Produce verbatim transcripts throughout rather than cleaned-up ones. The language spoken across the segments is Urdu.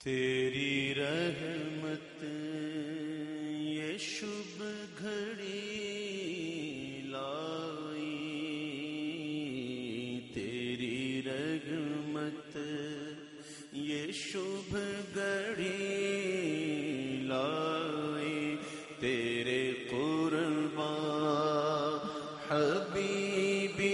تیری رحمت یہ شب گھڑی لائی، تیری رحمت یہ شب گھڑی لائی، تیرے قرباں حبیبی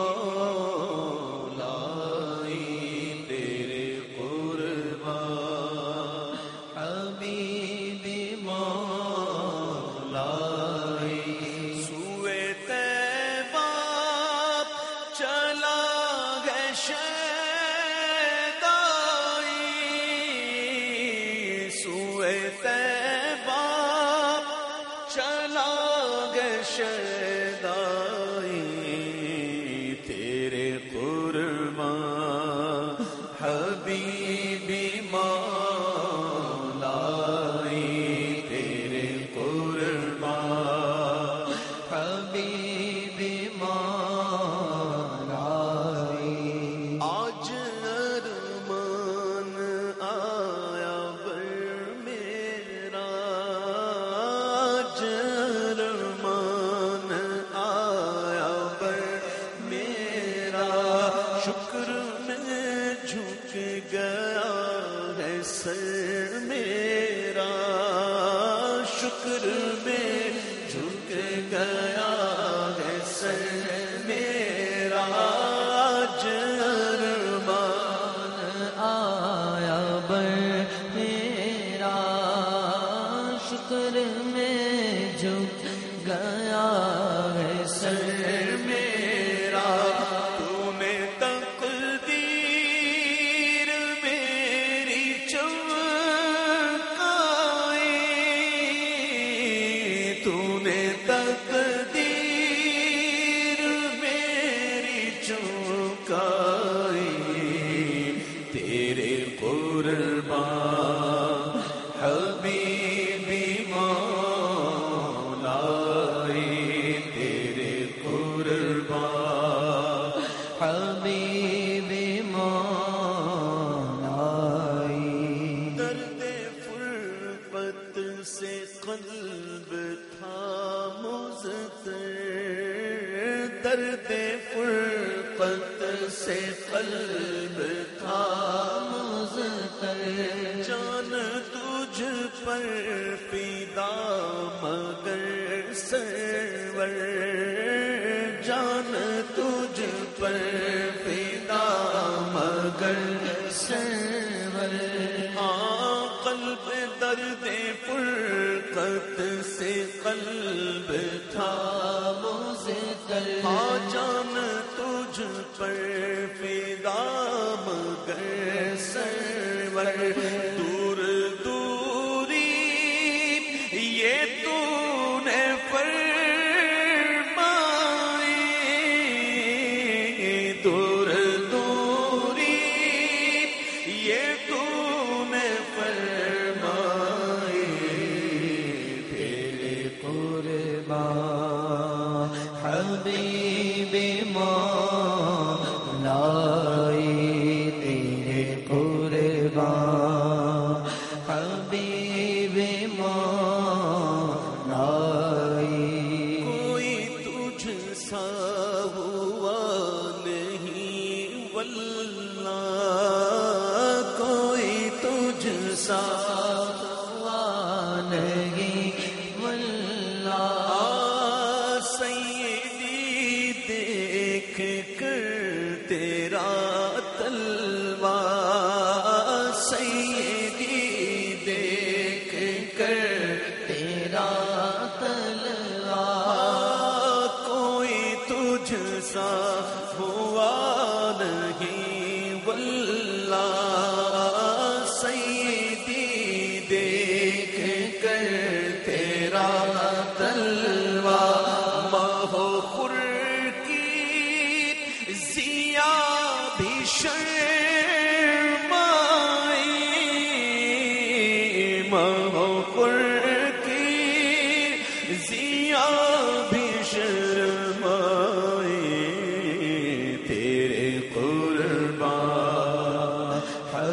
تیرے قرباں حبیبی مولائی، تیرے قرباں حبیبی مولائی، آج ارمان آیا بر میرا، آج ارمان آیا بر میرا، شکر میں جھک گیا ہے سر میرا، شکر میں جھک گیا ہے سر میرا، آج ارمان آیا بر میرا، شکر میں جھک گیا ہے سر میرا، تو نے تقدیر میری چمکائی، تو نے تقدیر میری چمکائی، تیرے قرباں حبیبی مولائی، تیرے قرباں حبیبی مولائی، درد فرقت سے قلب تھا مضطر، درد فرقت سے قلب تھا مضطر، جان تجھ پر فدا مگر سرور، جان تجھ پر فدا مگر سرور، ہاں قلب درد فرقت سے قلب تھا مضطر، ہاں جان تجھ پر فدا مگر سرور، دور دوری یہ تو نے فرمائی، دور دوری یہ تو نے فرمائی، تیرے قرباں حبیبی مولائی، تیرے قرباں حبیبی مولائی، کوئی تجھ سا ہوا نہیں واللہ، کوئی تجھ سا ہوا نہیں واللہ، سیدی دیکھ کر تیرا تلوا، سیدی دیکھ کر تیرا تلوا، کوئی تجھ سا ہوا نہیں واللہ، سیدی دیکھ کر تیرا تلوا، ماہو خور کی ضیا بھی شرمائی، ماہو خور کی ضیا بھی شرمائی، تیرے قرباں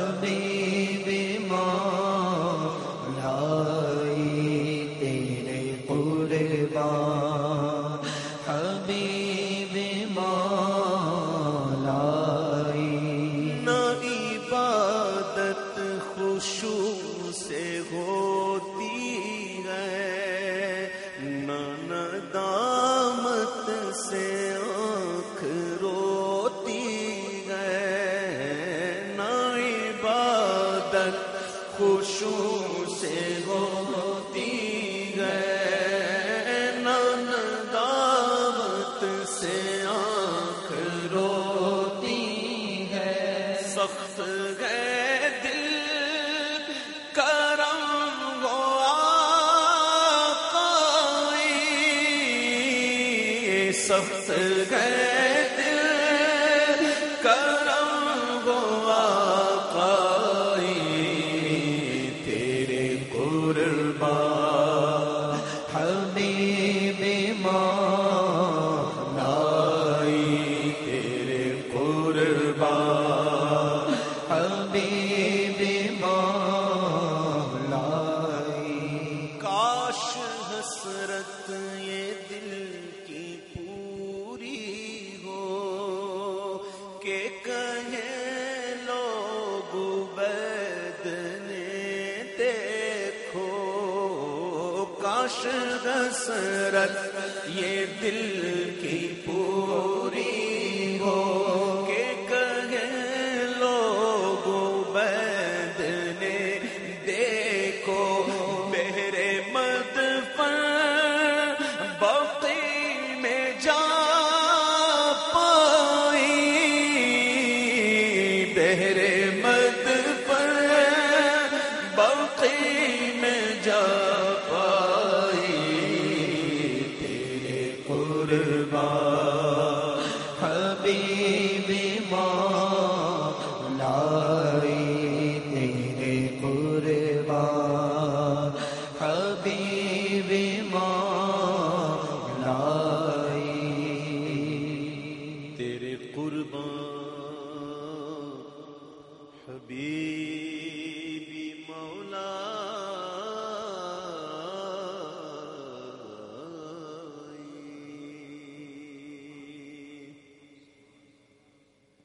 خوشو سے ہوتی ہے، نان دعوت سے آنکھ روتی ہے، سخت ہے دل کرم وہ آقائی، سخت ہے دل کرم وہ آقائی، تیرے قربان حبیب مولائی، تیرے قربان حبیب مولائی، کاش حسرت یہ دل کی پوری ہو کہ کہیں لوگ عبید نے دیکھو، کاش حسرت یہ دل کی پوری ہو کہ کہیں لوگ عبید نے دیکھو، بہرے مدفن باقی میں جا پائی، بہرے مدفن باقی میں جا پائی، تیرے قربان حبیب مولائی، تیرے قربان حبیب